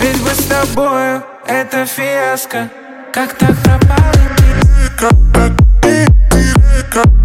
Ведь мы с тобою это фиаско. Как так пропала ты?